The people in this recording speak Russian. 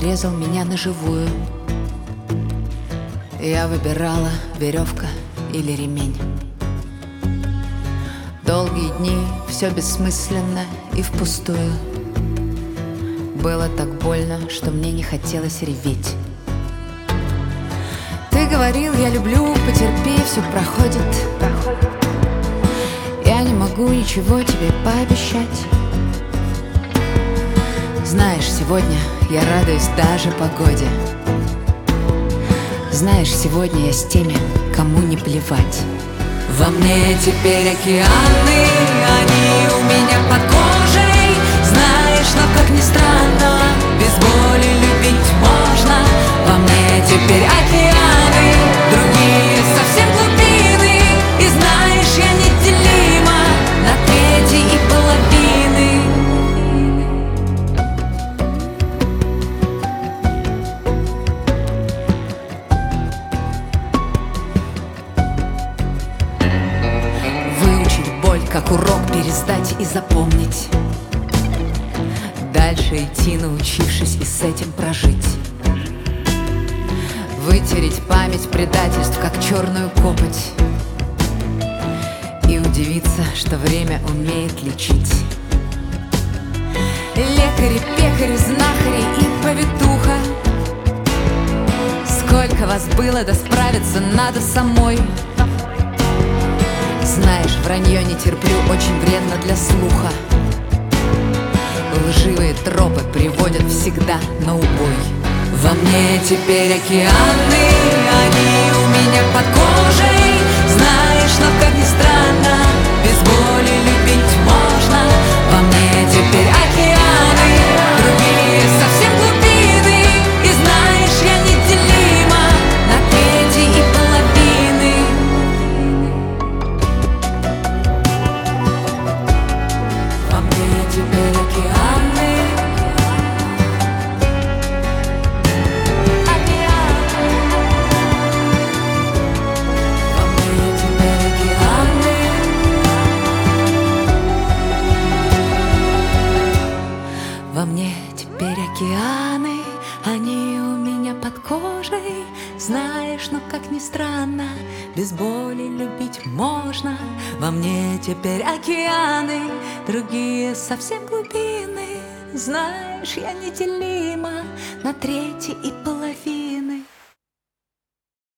резал меня на живую. Я выбирала, веревка или ремень. Долгие дни, все бессмысленно и впустую. Было так больно, что мне не хотелось реветь. Ты говорил, я люблю, потерпи, все проходит. Я не могу ничего тебе пообещать. Знаешь, сегодня я радуюсь даже погоде. Знаешь, сегодня я с теми, кому не плевать. Во мне теперь океаны, они у меня под кожей. Знаешь, но как ни странно, без боли любить можно. Во мне теперь океаны, другие совсем глубины. И знаешь, я неделима на трети и половины. Выучить боль, как урок пересдать и запомнить. Дальше идти, научившись и с этим прожить. Вытереть память предательств, как черную копоть. И удивиться, что время умеет лечить. Лекари, пекари, знахари и повитуха. Сколько вас было, да справиться надо самой. Знаешь, вранье не терплю, очень вредно для слуха. Лживые тропы приводят всегда на убой. Во мне теперь океаны, они у меня под кожей. Знаешь, но как ни странно, без боли любить можно. Во мне теперь океаны, другие совсем глубины. И знаешь, я неделима на трети и половины. Во мне теперь океаны. Во мне теперь океаны, они у меня под кожей. Знаешь, но как ни странно, без боли любить можно. Во мне теперь океаны, другие совсем глубины. Знаешь, я неделима на трети и половины.